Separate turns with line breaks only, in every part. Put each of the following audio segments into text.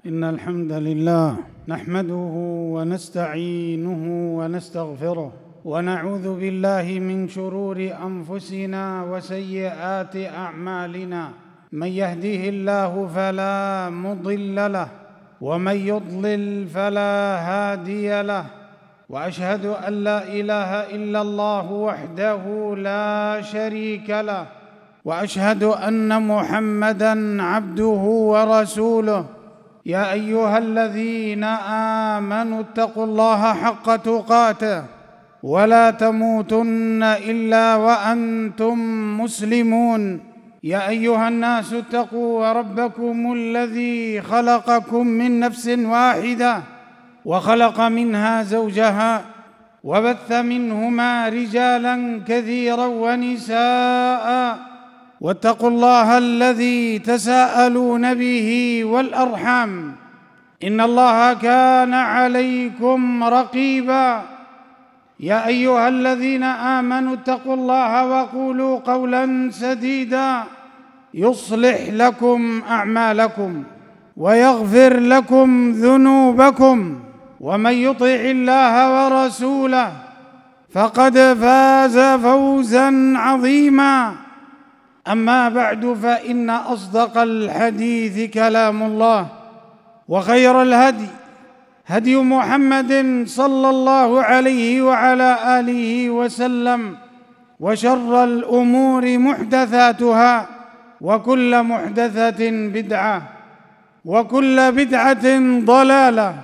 إن الحمد لله نحمده ونستعينه ونستغفره ونعوذ بالله من شرور أنفسنا وسيئات أعمالنا. من يهده الله فلا مضل له ومن يضلل فلا هادي له، وأشهد أن لا إله إلا الله وحده لا شريك له، وأشهد أن محمدًا عبده ورسوله. يا أيها الذين آمنوا اتقوا الله حق تقاته ولا تموتن إلا وأنتم مسلمون. يا أيها الناس اتقوا ربكم الذي خلقكم من نفس واحدة وخلق منها زوجها وبث منهما رجالا كثيرا ونساء، واتقوا الله الذي تساءلون به والأرحام، إن الله كان عليكم رقيبا. يا أيها الذين آمنوا اتقوا الله وقولوا قولا سديدا يصلح لكم أعمالكم ويغفر لكم ذنوبكم، ومن يطع الله ورسوله فقد فاز فوزا عظيما. أما بعد، فإن أصدق الحديث كلام الله، وخير الهدي هدي محمد صلى الله عليه وعلى آله وسلم، وشر الأمور محدثاتها، وكل محدثة بدعة، وكل بدعة ضلالة،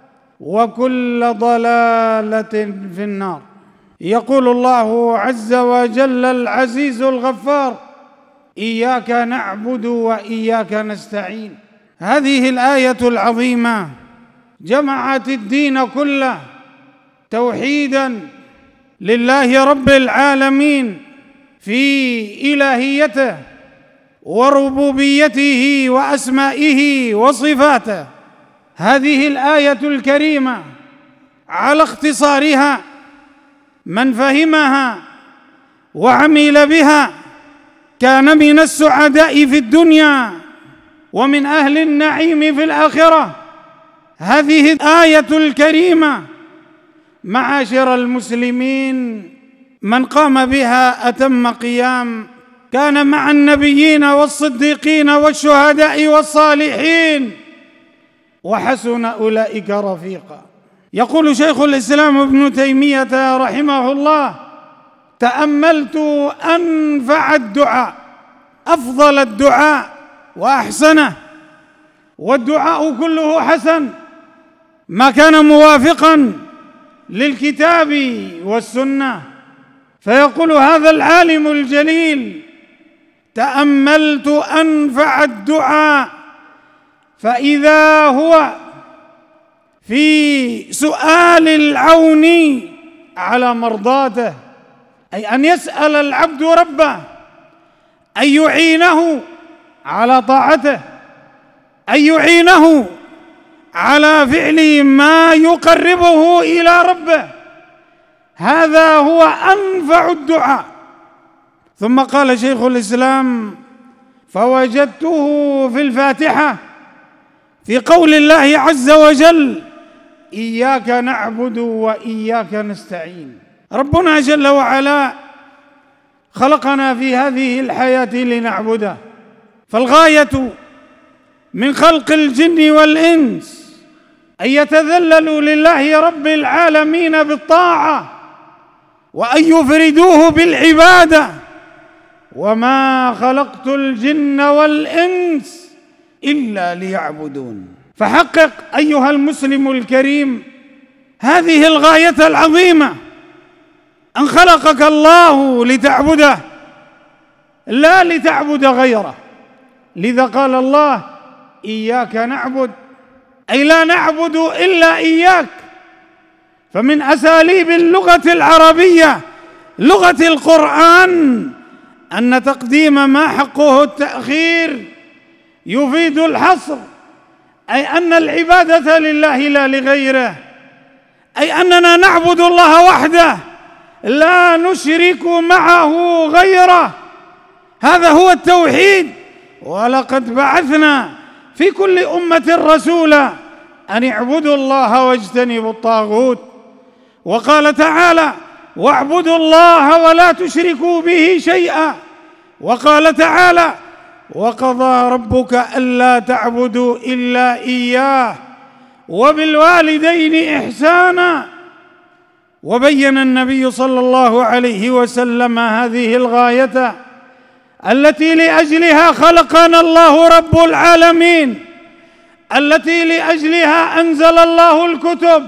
وكل ضلالة في النار. يقول الله عز وجل العزيز الغفار: إياك نعبد وإياك نستعين. هذه الآية العظيمة جمعت الدين كله توحيداً لله رب العالمين في إلهيته وربوبيته وأسمائه وصفاته. هذه الآية الكريمة على اختصارها من فهمها وعمل بها كان من السعداء في الدنيا ومن أهل النعيم في الآخرة. هذه الآية الكريمة معاشر المسلمين من قام بها أتم قيام، كان مع النبيين والصديقين والشهداء والصالحين، وحسن أولئك رفيقا. يقول شيخ الإسلام ابن تيمية رحمه الله: تأملت أنفع الدعاء، أفضل الدعاء وأحسنه، والدعاء كله حسن ما كان موافقا للكتاب والسنة. فيقول هذا العالم الجليل: تأملت أنفع الدعاء، فإذا هو في سؤال العون على مرضاته، أي أن يسأل العبد ربه أن يعينه على طاعته، أن يعينه على فعل ما يقربه إلى ربه. هذا هو أنفع الدعاء. ثم قال شيخ الإسلام: فوجدته في الفاتحة في قول الله عز وجل: إياك نعبد وإياك نستعين. ربنا جل وعلا خلقنا في هذه الحياة لنعبده، فالغاية من خلق الجن والإنس أن يتذللوا لله رب العالمين بالطاعة وأن يفردوه بالعبادة. وما خلقت الجن والإنس إلا ليعبدون. فحقق أيها المسلم الكريم هذه الغاية العظيمة، أن خلقك الله لتعبده لا لتعبد غيره. لذا قال الله: إياك نعبد، أي لا نعبد إلا إياك. فمن أساليب اللغة العربية لغة القرآن أن تقديم ما حقه التأخير يفيد الحصر، أي أن العبادة لله لا لغيره، أي أننا نعبد الله وحده لا نشرك معه غيره. هذا هو التوحيد. ولقد بعثنا في كل أمة رسولا أن اعبدوا الله واجتنبوا الطاغوت. وقال تعالى: واعبدوا الله ولا تشركوا به شيئا. وقال تعالى: وقضى ربك ألا تعبدوا إلا إياه وبالوالدين إحسانا. وبين النبي صلى الله عليه وسلم هذه الغاية التي لأجلها خلقنا الله رب العالمين، التي لأجلها أنزل الله الكتب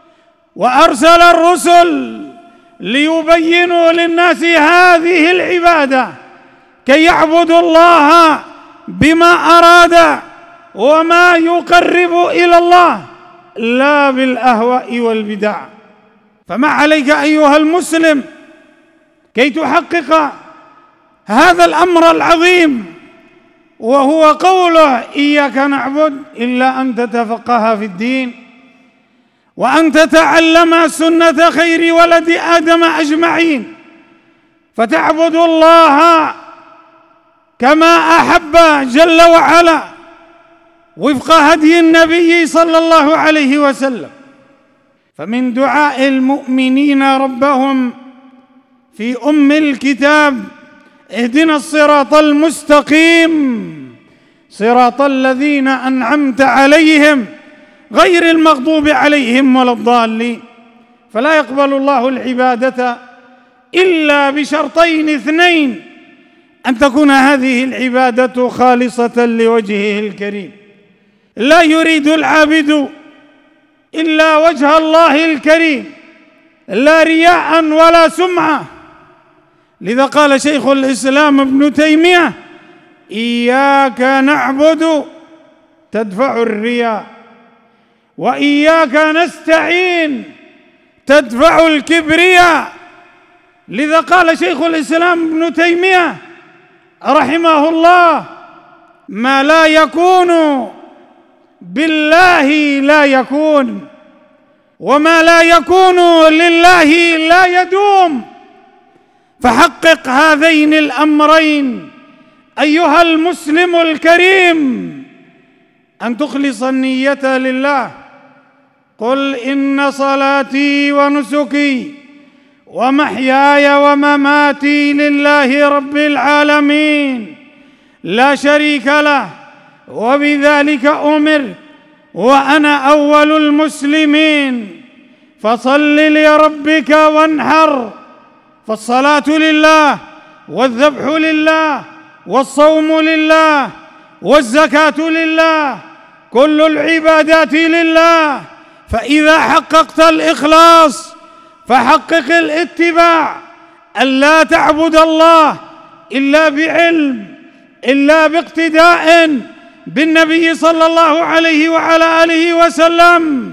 وأرسل الرسل ليبينوا للناس هذه العبادة كي يعبدوا الله بما أراد وما يقرب إلى الله، لا بالأهواء والبدع. فما عليك أيها المسلم كي تحقق هذا الأمر العظيم، وهو قوله: إياك نعبد، إلا أن تتفقه في الدين وأن تتعلم سنة خير ولد آدم أجمعين، فتعبد الله كما أحب جل وعلا وفق هدي النبي صلى الله عليه وسلم. فمن دعاء المؤمنين ربهم في أم الكتاب: اهدنا الصراط المستقيم صراط الذين أنعمت عليهم غير المغضوب عليهم ولا الضالين. فلا يقبل الله العبادة إلا بشرطين اثنين: أن تكون هذه العبادة خالصة لوجهه الكريم، لا يريد العابد إلا وجه الله الكريم، لا رياء ولا سمعة. لذا قال شيخ الإسلام ابن تيمية: إياك نعبد تدفع الرياء، وإياك نستعين تدفع الكبرياء. لذا قال شيخ الإسلام ابن تيمية رحمه الله: ما لا يكون بالله لا يكون، وما لا يكون لله لا يدوم. فحقق هذين الأمرين أيها المسلم الكريم: أن تخلص النية لله. قل إن صلاتي ونسكي ومحياي ومماتي لله رب العالمين لا شريك له وبذلك أمرت وأنا أول المسلمين فصل لربك وانحر. فالصلاة لله، والذبح لله، والصوم لله، والزكاة لله، كل العبادات لله. فإذا حققت الإخلاص فحقق الاتباع، ألا تعبد الله إلا بعلم، إلا باقتداء بالنبي صلى الله عليه وعلى آله وسلم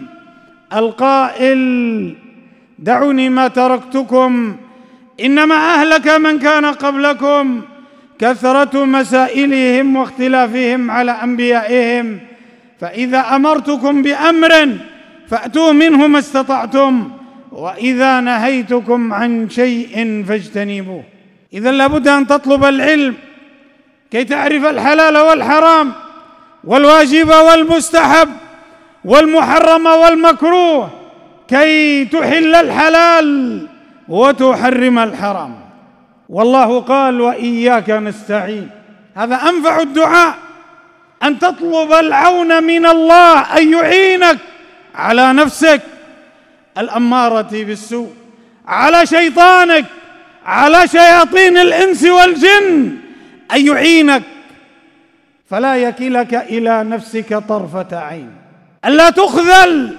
القائل: دعوني ما تركتكم إنما أهلك من كان قبلكم كثرة مسائلهم واختلافهم على أنبيائهم، فإذا أمرتكم بأمر فأتوا منه ما استطعتم، وإذا نهيتكم عن شيء فاجتنبوه. إذا لابد أن تطلب العلم كي تعرف الحلال والحرام والواجب والمستحب والمحرم والمكروه، كي تحل الحلال وتحرم الحرام. والله قال: وإياك نستعين. هذا أنفع الدعاء، أن تطلب العون من الله، أن يعينك على نفسك الأمارة بالسوء، على شيطانك، على شياطين الإنس والجن، أن يعينك فلا يكلك إلى نفسك طرفة عين، ألا تخذل.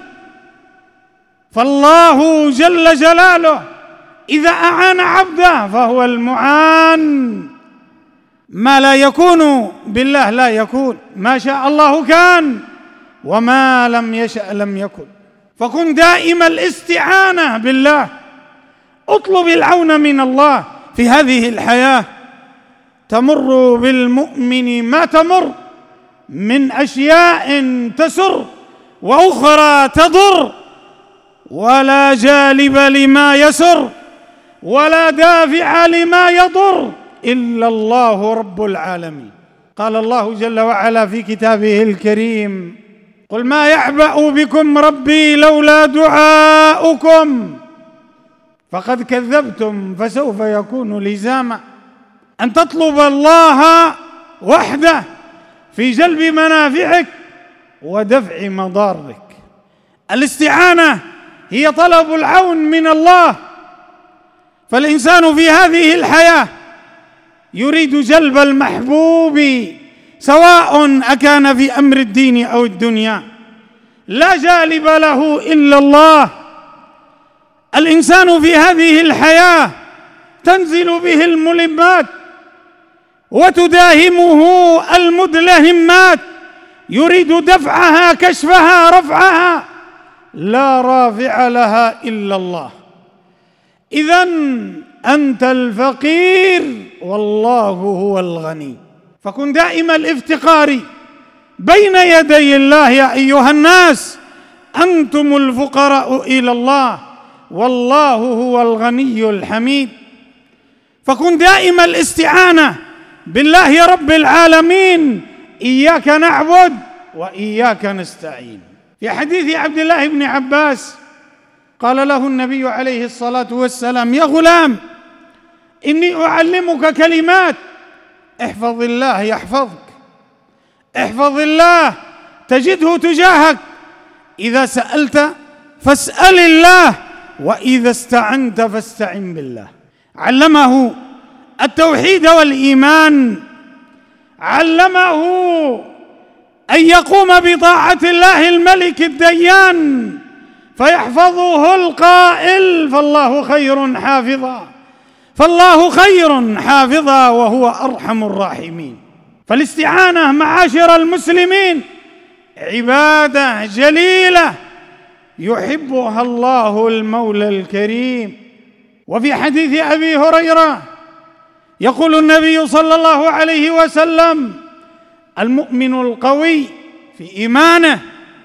فالله جل جلاله إذا أعان عبده فهو المعان. ما لا يكون بالله لا يكون، ما شاء الله كان وما لم يشأ لم يكن. فكن دائم الاستعانة بالله، اطلب العون من الله في هذه الحياة. تمر بالمؤمن ما تمر من أشياء تسر وأخرى تضر، ولا جالب لما يسر ولا دافع لما يضر إلا الله رب العالمين. قال الله جل وعلا في كتابه الكريم: قل ما يعبأ بكم ربي لولا دعاؤكم فقد كذبتم فسوف يكون لزاما. أن تطلب الله وحده في جلب منافعك ودفع مضارك. الاستعانة هي طلب العون من الله، فالإنسان في هذه الحياة يريد جلب المحبوب سواء أكان في أمر الدين أو الدنيا، لا جالب له إلا الله. الإنسان في هذه الحياة تنزل به الملمات وتداهمه المدلهمات، يريد دفعها كشفها رفعها، لا رافع لها إلا الله. إذن أنت الفقير والله هو الغني، فكن دائم الافتقار بين يدي الله. يا أيها الناس أنتم الفقراء إلى الله والله هو الغني الحميد. فكن دائم الاستعانة بالله رب العالمين، إياك نعبد وإياك نستعين. في حديث عبد الله بن عباس قال له النبي عليه الصلاة والسلام: يا غلام إني أعلمك كلمات، احفظ الله يحفظك، احفظ الله تجده تجاهك، إذا سألت فاسأل الله، وإذا استعنت فاستعن بالله. علمه التوحيد والإيمان، علمه أن يقوم بطاعة الله الملك الديان فيحفظه القائل: فالله خير حافظا، فالله خير حافظا وهو أرحم الراحمين. فالاستعانة معاشر المسلمين عبادة جليلة يحبها الله المولى الكريم. وفي حديث أبي هريرة يقول النبي صلى الله عليه وسلم: المؤمن القوي في إيمانه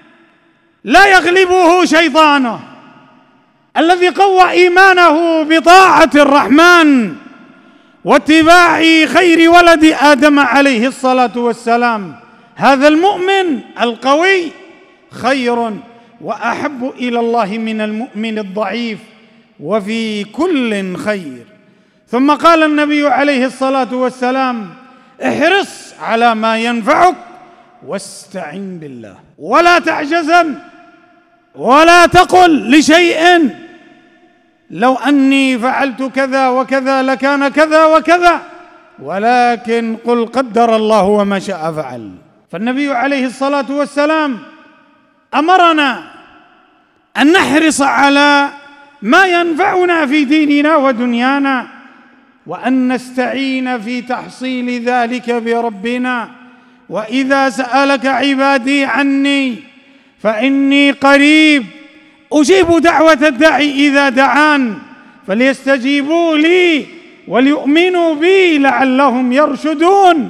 لا يغلبه شيطانه. الذي قوى إيمانه بطاعة الرحمن واتباع خير ولد آدم عليه الصلاة والسلام، هذا المؤمن القوي خير وأحب إلى الله من المؤمن الضعيف، وفي كل خير. ثم قال النبي عليه الصلاة والسلام: احرص على ما ينفعك واستعن بالله، ولا تعجزن، ولا تقل لشيء لو أني فعلت كذا وكذا لكان كذا وكذا، ولكن قل قدر الله وما شاء فعل. فالنبي عليه الصلاة والسلام أمرنا أن نحرص على ما ينفعنا في ديننا ودنيانا، وأن نستعين في تحصيل ذلك بربنا. وإذا سألك عبادي عني فإني قريب أجيب دعوة الداعي إذا دعان، فليستجيبوا لي وليؤمنوا بي لعلهم يرشدون.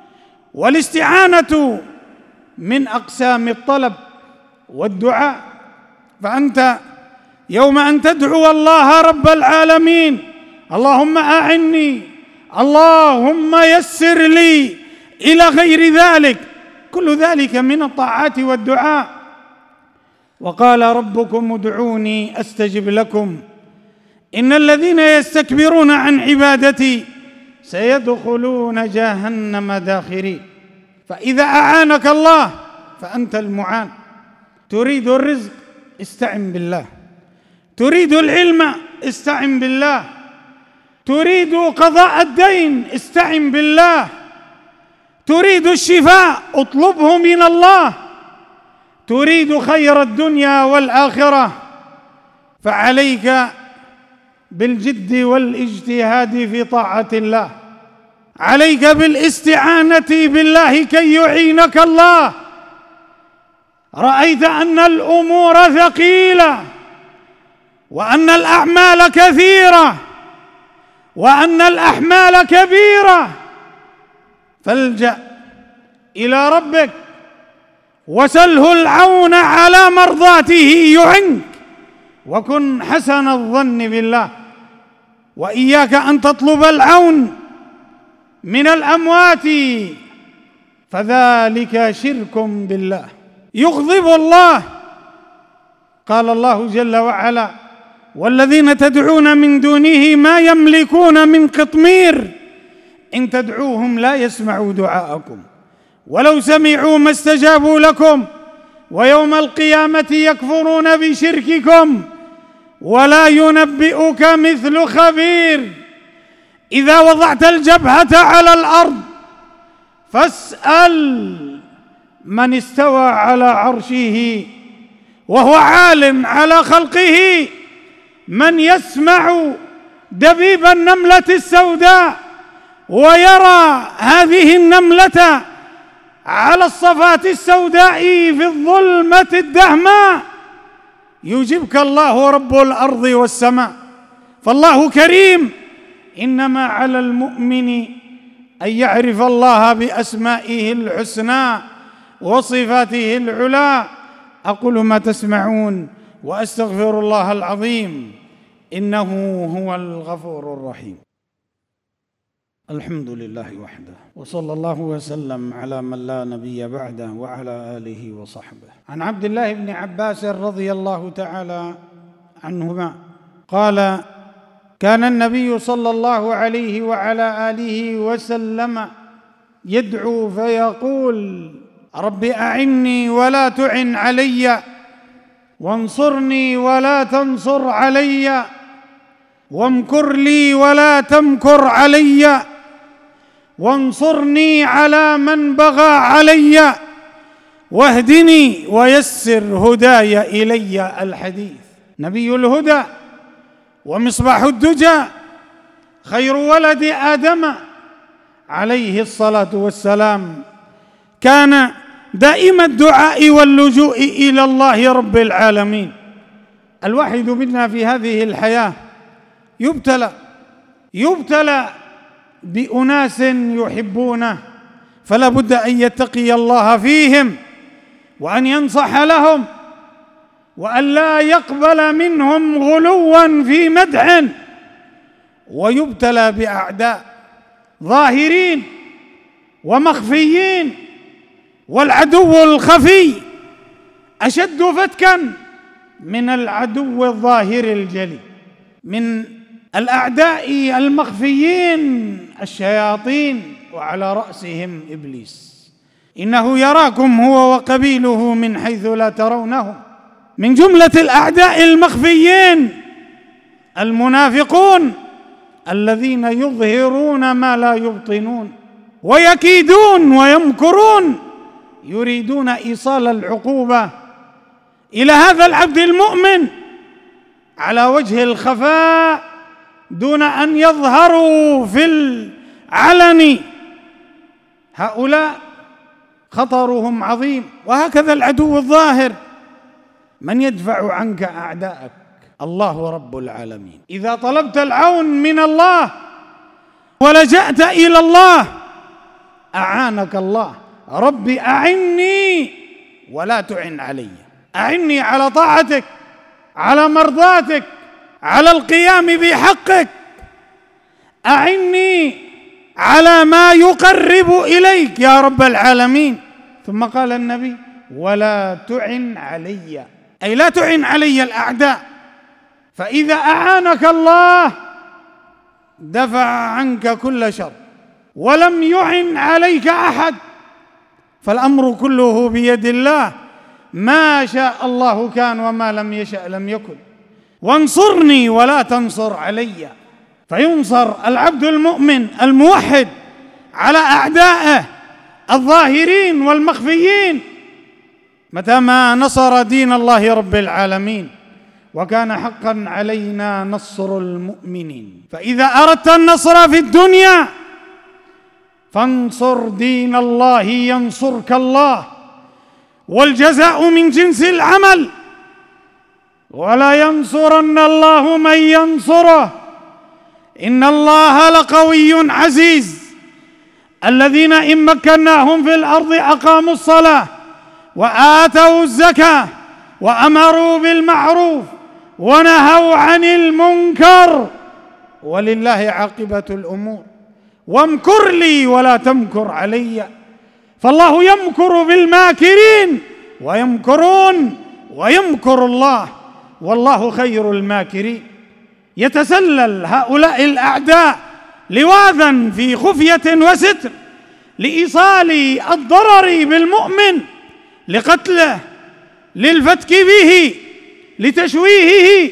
والاستعانة من أقسام الطلب والدعاء، فأنت يوم أن تدعو الله رب العالمين: اللهم أعني، اللهم يسر لي، إلى غير ذلك، كل ذلك من الطاعات والدعاء. وقال ربكم ادعوني أستجب لكم إن الذين يستكبرون عن عبادتي سيدخلون جهنم داخرين. فإذا أعانك الله فأنت المعان. تريد الرزق استعن بالله، تريد العلم استعن بالله، تريد قضاء الدين استعن بالله، تريد الشفاء اطلبه من الله، تريد خير الدنيا والآخرة فعليك بالجد والاجتهاد في طاعة الله، عليك بالاستعانة بالله كي يعينك الله. رأيت أن الأمور ثقيلة وأن الأعمال كثيرة وأن الأحمال كبيرة، فالجأ إلى ربك وسله العون على مرضاته يعنك، وكن حسن الظن بالله. وإياك أن تطلب العون من الأموات فذلك شرك بالله، يغضب الله. قال الله جل وعلا: والذين تدعون من دونه ما يملكون من قطمير إن تدعوهم لا يسمعوا دعاءكم ولو سمعوا ما استجابوا لكم ويوم القيامة يكفرون بشرككم ولا ينبئك مثل خبير. إذا وضعت الجبهة على الأرض فاسأل من استوى على عرشه وهو عال على خلقه، من يسمع دبيب النملة السوداء ويرى هذه النملة على الصفات السوداء في الظلمة الدهماء، يجيبك الله رب الأرض والسماء. فالله كريم، إنما على المؤمن أن يعرف الله بأسمائه الحسنى وصفاته العلى. أقول ما تسمعون وأستغفر الله العظيم إنه هو الغفور الرحيم. الحمد لله وحده، وصلى الله وسلم على من لا نبي بعده وعلى آله وصحبه. عن عبد الله بن عباس رضي الله تعالى عنهما قال: كان النبي صلى الله عليه وعلى آله وسلم يدعو فيقول: رب أعني ولا تعن علي، وانصرني ولا تنصر علي، وامكر لي ولا تمكر علي، وانصرني على من بغى علي، واهدني ويسر هداي إلي. الحديث. نبي الهدى ومصباح الدجى، خير ولد آدم عليه الصلاة والسلام، كان دائم الدعاء واللجوء إلى الله رب العالمين. الواحد منا في هذه الحياة يبتلى بأناس يحبونه، فلا بد أن يتقي الله فيهم وأن ينصح لهم وأن لا يقبل منهم غلوا في مدح، ويبتلى بأعداء ظاهرين ومخفيين، والعدو الخفي أشد فتكا من العدو الظاهر الجلي. من الأعداء المخفيين الشياطين، وعلى رأسهم إبليس. إنه يراكم هو وقبيله من حيث لا ترونهم. من جملة الأعداء المخفيين المنافقون الذين يظهرون ما لا يبطنون، ويكيدون ويمكرون، يريدون إيصال العقوبة إلى هذا العبد المؤمن على وجه الخفاء دون أن يظهروا في العلن. هؤلاء خطرهم عظيم. وهكذا العدو الظاهر، من يدفع عنك أعداءك؟ الله رب العالمين. إذا طلبت العون من الله ولجأت إلى الله أعانك الله. رب أعني ولا تعن علي، أعني على طاعتك، على مرضاتك، على القيام بحقك، أعني على ما يقرب إليك يا رب العالمين. ثم قال النبي: ولا تعن علي، أي لا تعن علي الأعداء. فإذا أعانك الله دفع عنك كل شر ولم يعن عليك أحد، فالأمر كله بيد الله، ما شاء الله كان وما لم يشأ لم يكن. وانصرني ولا تنصر علي، فينصر العبد المؤمن الموحد على أعدائه الظاهرين والمخفيين متى ما نصر دين الله رب العالمين. وكان حقا علينا نصر المؤمنين. فإذا أردت النصر في الدنيا فانصر دين الله ينصرك الله، والجزاء من جنس العمل. ولا ينصرن الله من ينصره إن الله لقوي عزيز. الذين إن مكناهم في الأرض أقاموا الصلاة وآتوا الزكاة وأمروا بالمعروف ونهوا عن المنكر ولله عاقبة الأمور. وامكر لي ولا تمكر علي، فالله يمكر بالماكرين ويمكرون ويمكر الله والله خير الماكرين. يتسلل هؤلاء الأعداء لواذا في خفية وستر لإيصال الضرر بالمؤمن، لقتله، للفتك به، لتشويهه،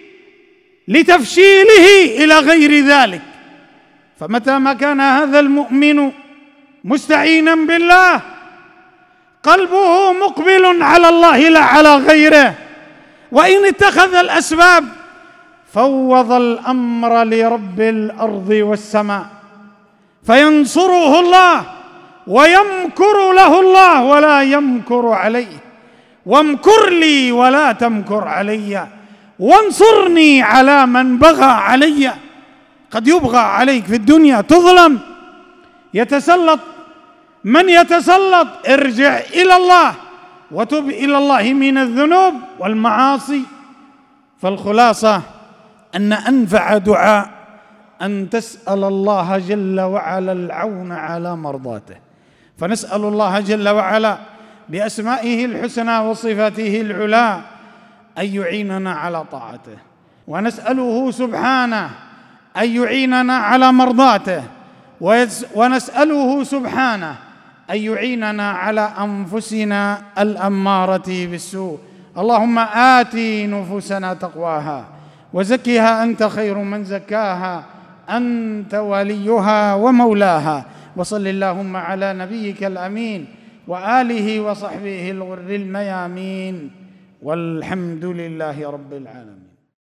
لتفشيله إلى غير ذلك. فمتى ما كان هذا المؤمن مستعينا بالله، قلبه مقبل على الله لا على غيره، وإن اتخذ الأسباب فوض الأمر لرب الأرض والسماء، فينصره الله ويمكر له الله ولا يمكر عليه. وامكر لي ولا تمكر علي، وانصرني على من بغى علي. قد يبغى عليك في الدنيا، تظلم، يتسلط من يتسلط. ارجع إلى الله وتب إلى الله من الذنوب والمعاصي. فالخلاصة أن أنفع دعاء أن تسأل الله جل وعلا العون على مرضاته. فنسأل الله جل وعلا بأسمائه الحسنى وصفاته العلى أن يعيننا على طاعته، ونسأله سبحانه أن يعيننا على مرضاته، ونسأله سبحانه أن يعيننا على أنفسنا الأمارة بالسوء. اللهم آت نفوسنا تقواها وزكها أنت خير من زكاها، أنت وليها ومولاها. وصل اللهم على نبيك الأمين وآله وصحبه الغر الميامين، والحمد لله رب العالمين.